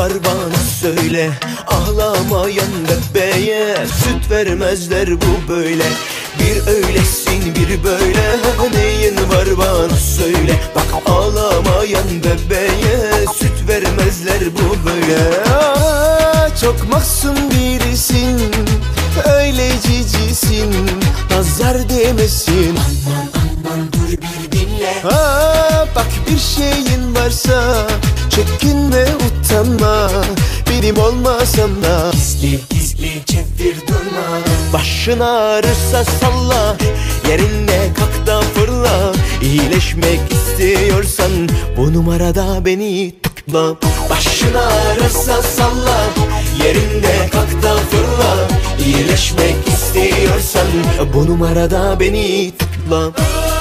var bana söyle, ağlamayan bebeğe süt vermezler bu böyle. Bir öylesin bir böyle, neyin var bana söyle. Bak ağlamayan bebeğe süt vermezler bu böyle. Çok mahzun birisin, öyle cicisin, nazar demesin. Aman aman dur bir dinle. Bak bir şeyin varsa çekinme utanma, benim olmasam da Gizli gizli çevir durma. başın ağrırsa salla, yerinde kalk da fırla. İyileşmek istiyorsan bu numarada beni tıkla. Başın ağrırsa salla, yerinde kalk da fırla. İyileşmek istiyorsan bu numarada beni tıkla.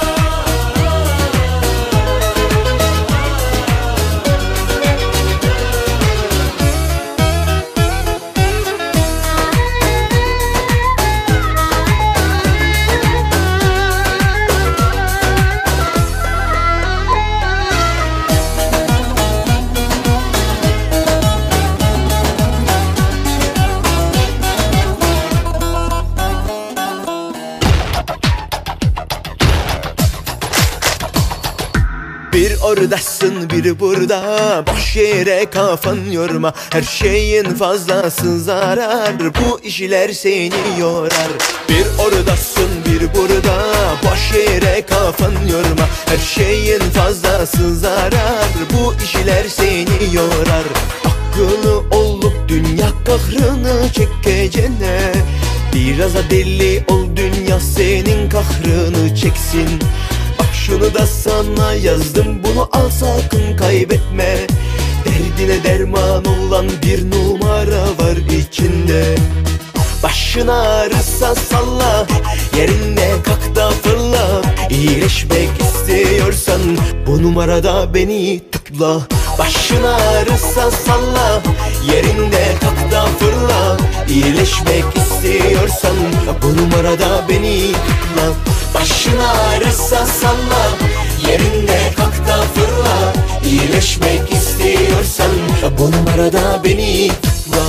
Bir oradasın bir burada, boş yere kafan yorma. Her şeyin fazlası zarar, bu işler seni yorar. Bir oradasın bir burada, boş yere kafan yorma. Her şeyin fazlası zarar, bu işler seni yorar. Akıllı olup dünya kahrını çekeceğine, biraz da deli ol, dünya senin kahrını çeksin. Şunu da sana yazdım, bunu al sakın kaybetme. Derdine derman olan bir numara var içinde. Başın ağrırsa salla, yerinde kalk da fırla. İyileşmek istiyorsan bu numarada beni tıkla. Başın ağrırsa salla, yerinde kalk da fırla. İyileşmek istiyorsan bu numarada beni tıkla. Başın ağrırsa salla, yerinde kalk da fırla. İyileşmek istiyorsan bu numarada beni tıkla.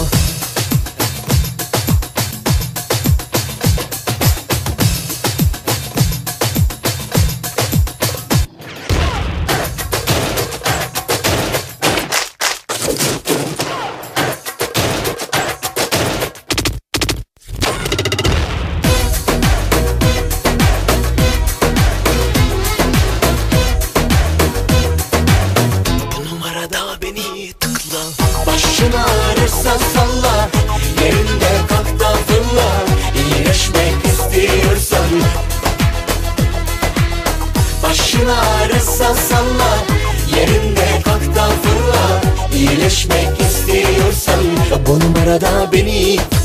Başın ağrırsa salla, yerinde kalk da fırla. İyileşmek istiyorsan. Başın ağrırsa salla, yerinde kalk da fırla. İyileşmek istiyorsan bu numarada beni